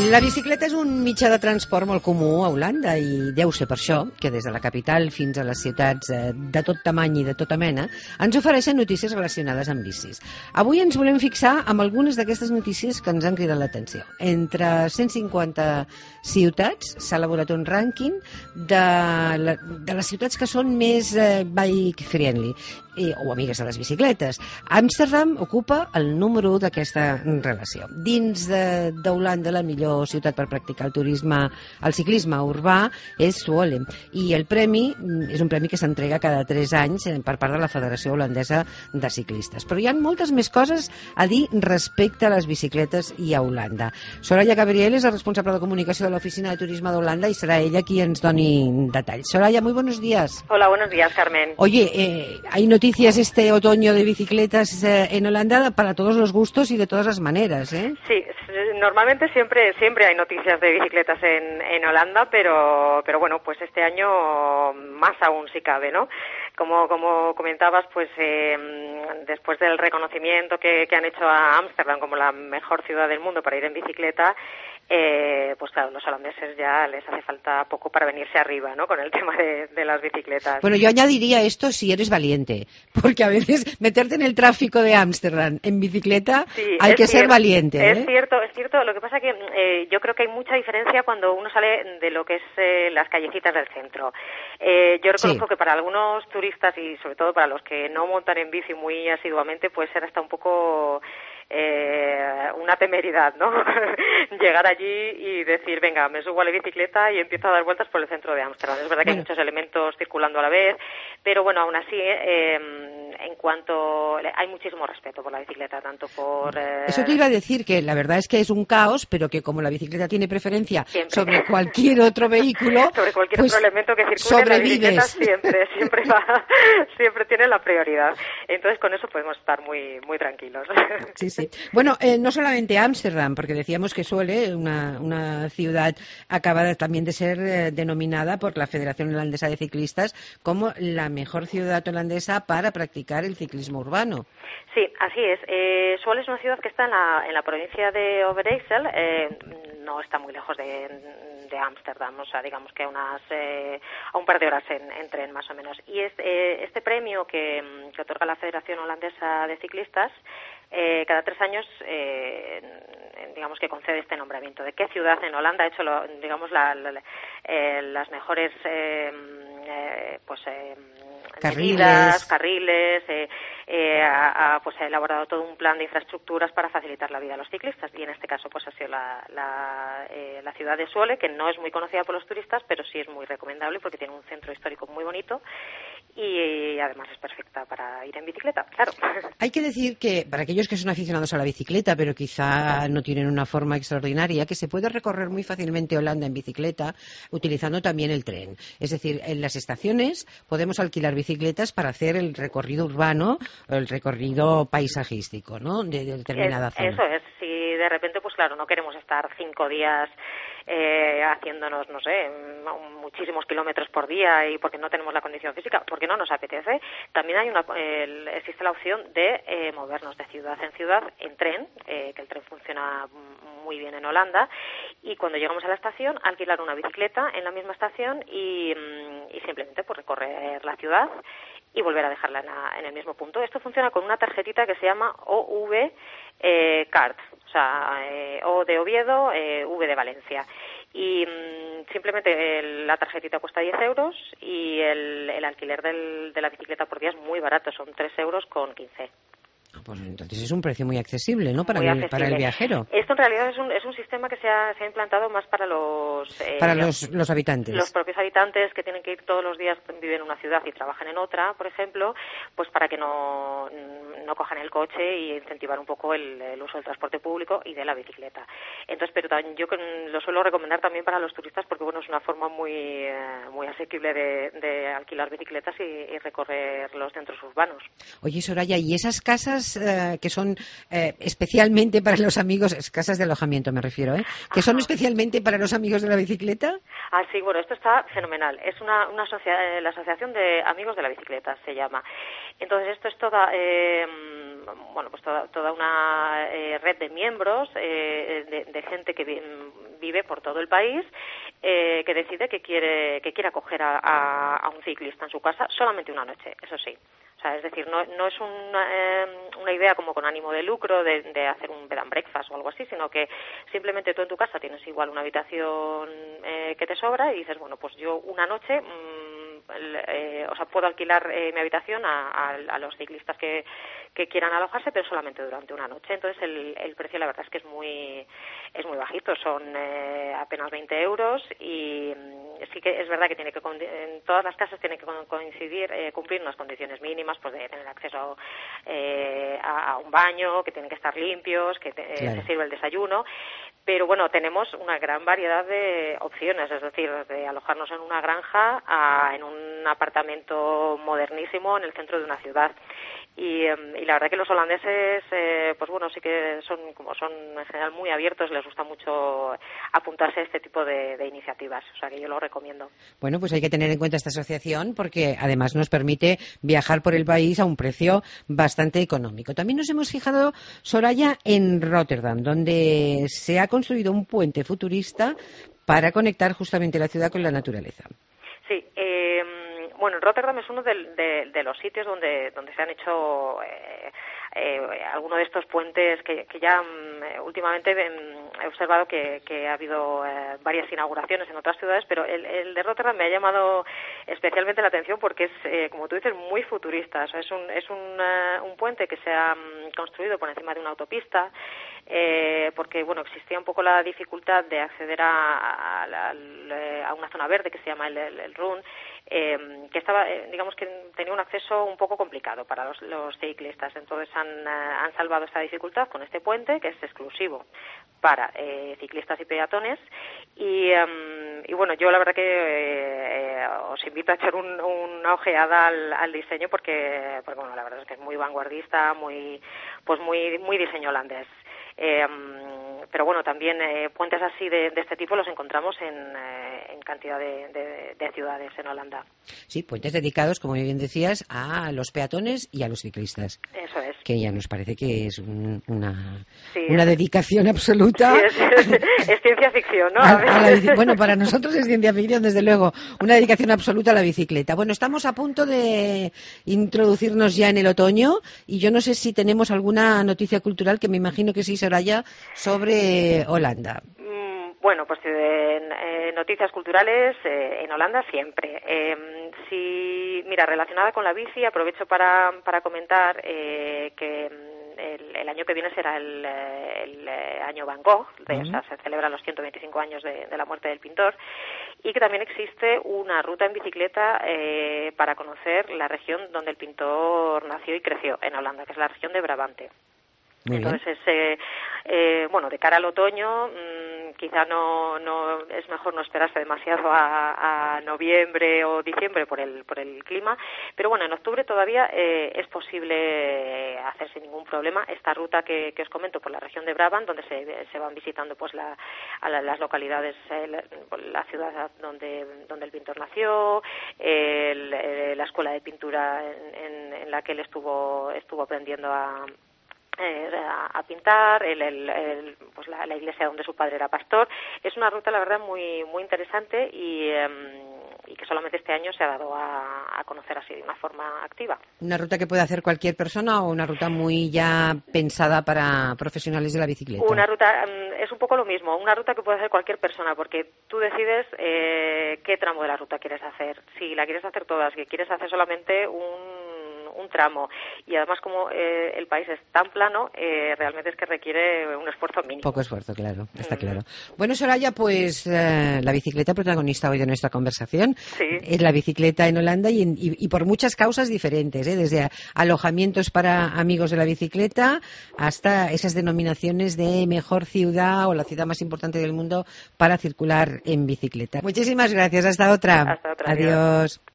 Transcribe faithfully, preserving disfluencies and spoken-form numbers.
La bicicleta és un mitjà de transport molt comú a Holanda i deu ser per això que des de la capital fins a les ciutats de tot tamany i de tota mena ens ofereixen notícies relacionades amb bicis. Avui ens volem fixar amb algunes d'aquestes notícies que ens han cridat l'atenció. Entre cent cinquanta ciutats s'ha elaborat un rànquing de, la, de les ciutats que són més eh, bike friendly i, o amigues de les bicicletes. Amsterdam ocupa el número u d'aquesta relació. Dins d'Holanda la millor ciutat per practicar el turisme, el ciclisme urbà és Zwolle, i el premi és un premi que s'entrega cada tres anys per part de la Federació Holandesa de Ciclistes. Però hi ha moltes més coses a dir respecte a les bicicletes i a Holanda. Soraya Gabriel és la responsable de comunicació de l'Oficina de Turisme d'Holanda y será ella qui ens doni detalls. Soraya, muy buenos días. Hola, buenos días, Carmen. Oye, eh, hay noticias este otoño de bicicletas eh, en Holanda para todos los gustos y de todas las maneras, ¿eh? Sí, normalmente siempre siempre hay noticias de bicicletas en, en Holanda, pero pero bueno, pues este año más aún si cabe, ¿no? Como como comentabas, pues eh, después del reconocimiento que, que han hecho a Ámsterdam como la mejor ciudad del mundo para ir en bicicleta, eh, pues claro, los holandeses ya les hace falta poco para venirse arriba, ¿no? Con el tema de, de las bicicletas. Bueno, yo añadiría esto si eres valiente, porque a veces meterte en el tráfico de Ámsterdam en bicicleta sí, hay que cierto, ser valiente, ¿eh? Es cierto, es cierto. Lo que pasa que eh, yo creo que hay mucha diferencia cuando uno sale de lo que es eh, las callecitas del centro. Eh, yo reconozco sí. que para algunos turistas y sobre todo para los que no montan en bici muy asiduamente puede ser hasta un poco eh, una temeridad, ¿no? Llegar allí y decir, venga, me subo a la bicicleta y empiezo a dar vueltas por el centro de Ámsterdam. Es verdad que bueno. hay muchos elementos circulando a la vez, pero bueno, aún así, eh, en cuanto... hay muchísimo respeto por la bicicleta, tanto por... Eh... Eso te iba a decir, que la verdad es que es un caos, pero que como la bicicleta tiene preferencia siempre. sobre cualquier otro vehículo... sobre cualquier pues otro elemento que circule, la bicicleta siempre, siempre va, siempre tiene la prioridad. Entonces, con eso podemos estar muy, muy tranquilos. Sí, sí. Bueno, eh, no solamente Ámsterdam, porque decíamos que Zwolle, una, una ciudad, acaba también de ser eh, denominada por la Federación Holandesa de Ciclistas como la mejor ciudad holandesa para practicar el ciclismo urbano. Sí, así es. Eh, Zwolle es una ciudad que está en la, en la provincia de Overijssel, eh, no está muy lejos de, de Ámsterdam, o sea, digamos que a unas eh, a un par de horas en, en tren más o menos. Y este, eh, este premio que, que otorga la Federación Holandesa de Ciclistas, Eh, cada tres años, eh, digamos que concede este nombramiento de qué ciudad en Holanda ha hecho, lo, digamos, la, la, eh, las mejores, eh, eh, pues, eh, carriles, medidas, carriles, eh, eh, ha, ha, pues, ha elaborado todo un plan de infraestructuras para facilitar la vida a los ciclistas, y en este caso, pues, ha sido la, la, eh, la ciudad de Zwolle, que no es muy conocida por los turistas, pero sí es muy recomendable porque tiene un centro histórico muy bonito y además es perfecta para ir en bicicleta, claro. Hay que decir que para aquellos que son aficionados a la bicicleta, pero quizá no tienen una forma extraordinaria, que se puede recorrer muy fácilmente Holanda en bicicleta utilizando también el tren. Es decir, en las estaciones podemos alquilar bicicletas para hacer el recorrido urbano, el recorrido paisajístico, ¿no?, de, de determinada es, zona. Eso es. Si de repente, pues claro, no queremos estar cinco días eh, haciéndonos, no sé, muchísimos kilómetros por día y porque no tenemos la condición física, porque no nos apetece, también hay una, eh, existe la opción de eh, movernos de ciudad en ciudad en tren, eh, que el tren funciona muy bien en Holanda, y cuando llegamos a la estación, alquilar una bicicleta en la misma estación y, y simplemente pues recorrer la ciudad y volver a dejarla en, la, en el mismo punto. Esto funciona con una tarjetita que se llama O V eh, Card, o sea, eh, O de Oviedo, eh, V de Valencia. Y mmm, simplemente el, la tarjetita cuesta diez euros y el, el alquiler del, de la bicicleta por día es muy barato, son tres euros con quince. Pues entonces es un precio muy accesible, ¿no?, para, muy el, accesible. para el viajero. Esto en realidad es un, es un sistema que se ha, se ha implantado más para los... Eh, para los, los habitantes. Los propios habitantes que tienen que ir todos los días, viven en una ciudad y trabajan en otra, por ejemplo, pues para que no, no cojan el coche y incentivar un poco el, el uso del transporte público y de la bicicleta. Entonces, pero también yo lo suelo recomendar también para los turistas porque, bueno, es una forma muy, eh, muy asequible de, de alquilar bicicletas y, y recorrer los centros urbanos. Oye, Soraya, ¿y esas casas eh, que son eh, especialmente para los amigos, casas de alojamiento me refiero, ¿eh?, que son especialmente para los amigos de la bicicleta? Ah, sí, bueno, esto está fenomenal. Es una, una asocia- la Asociación de Amigos de la Bicicleta, se llama. Entonces, esto es toda, eh, bueno, pues toda, toda una eh, red de miembros, eh, de, de gente que vive por todo el país, eh, que decide que quiere que quiere acoger a, a, a un ciclista en su casa solamente una noche, eso sí. O sea, es decir, no, no es una, eh, una idea como con ánimo de lucro de, de hacer un bed and breakfast o algo así, sino que simplemente tú en tu casa tienes igual una habitación eh, que te sobra y dices, bueno, pues yo una noche, mmm, eh, o sea, puedo alquilar eh, mi habitación a, a, a los ciclistas que, que quieran alojarse, pero solamente durante una noche. Entonces el, el precio la verdad es que es muy es muy bajito, son eh, apenas veinte euros y mm, sí que es verdad que tiene que en todas las casas tiene que coincidir, eh, cumplir unas condiciones mínimas, pues de tener acceso eh, a, a un baño, que tienen que estar limpios, que te, claro. se sirve el desayuno. Pero bueno, tenemos una gran variedad de opciones, es decir, de alojarnos en una granja a en un apartamento modernísimo en el centro de una ciudad. Y, y la verdad que los holandeses, eh, pues bueno, sí que son, como son en general muy abiertos, les gusta mucho apuntarse a este tipo de, de iniciativas, o sea que yo lo recomiendo. Bueno, pues hay que tener en cuenta esta asociación porque además nos permite viajar por el país a un precio bastante económico. También nos hemos fijado, Soraya, en Rotterdam, donde se ha construido un puente futurista para conectar justamente la ciudad con la naturaleza. Sí, eh, bueno, Rotterdam es uno de, de, de los sitios donde, donde se han hecho eh, eh, algunos de estos puentes que, que ya eh, últimamente eh, he observado que, que ha habido eh, varias inauguraciones en otras ciudades, pero el, el de Rotterdam me ha llamado especialmente la atención porque es, eh, como tú dices, muy futurista. O sea, es un, es un, uh, un puente que se ha um, construido por encima de una autopista, eh, porque bueno, existía un poco la dificultad de acceder a, a, a, a una zona verde que se llama el, el, el Run, eh, que estaba, eh, digamos que tenía un acceso un poco complicado para los, los ciclistas. Entonces han, uh, han salvado esta dificultad con este puente que es exclusivo para eh, ciclistas y peatones y, um, y bueno, yo la verdad que eh, os invito a echar un, una ojeada al, al diseño porque, porque bueno, la verdad es que es muy vanguardista, muy pues muy muy diseño holandés. Eh, pero bueno, también eh, puentes así de, de este tipo los encontramos en, eh, en cantidad de, de, de ciudades en Holanda. Sí, puentes dedicados, como bien decías, a los peatones y a los ciclistas. Eso es. Que ya nos parece que es un, una, sí, una es, dedicación absoluta. Sí, es, es, es ciencia ficción, ¿no? A, a la, bueno, para nosotros es ciencia ficción, desde luego. Una dedicación absoluta a la bicicleta. Bueno, estamos a punto de introducirnos ya en el otoño y yo no sé si tenemos alguna noticia cultural, que me imagino que sí, Soraya, sobre Holanda. Bueno, pues eh, eh, noticias culturales eh, en Holanda siempre. Eh, si, mira, relacionada con la bici, aprovecho para, para comentar eh, que el, el año que viene será el, el, el año Van Gogh, de, uh-huh. o sea, se celebran los ciento veinticinco años de, de la muerte del pintor, y que también existe una ruta en bicicleta eh, para conocer la región donde el pintor nació y creció en Holanda, que es la región de Brabante. Muy Entonces, eh, eh, bueno, de cara al otoño, mmm, quizá no, no es mejor no esperarse demasiado a, a noviembre o diciembre por el por el clima, pero bueno, en octubre todavía eh, es posible hacer sin ningún problema esta ruta que, que os comento por la región de Brabant, donde se, se van visitando pues la, a la, las localidades, eh, la, la ciudad donde donde el pintor nació, el, el, la escuela de pintura en, en, en la que él estuvo estuvo aprendiendo a Eh, a, a pintar, el, el, el, pues la, la iglesia donde su padre era pastor. Es una ruta, la verdad, muy muy interesante y, eh, y que solamente este año se ha dado a, a conocer así de una forma activa. ¿Una ruta que puede hacer cualquier persona o una ruta muy ya pensada para profesionales de la bicicleta? Una ruta, es un poco lo mismo, una ruta que puede hacer cualquier persona porque tú decides eh, qué tramo de la ruta quieres hacer. Si la quieres hacer todas, si quieres hacer solamente un un tramo y además como eh, el país es tan plano, eh, realmente es que requiere un esfuerzo mínimo. Poco esfuerzo, claro, está mm. claro. Bueno, Soraya, pues eh, la bicicleta protagonista hoy de nuestra conversación sí. es la bicicleta en Holanda y, en, y, y por muchas causas diferentes, ¿eh? Desde alojamientos para amigos de la bicicleta hasta esas denominaciones de mejor ciudad o la ciudad más importante del mundo para circular en bicicleta. Muchísimas gracias, hasta otra. Hasta otra. Adiós. Adiós.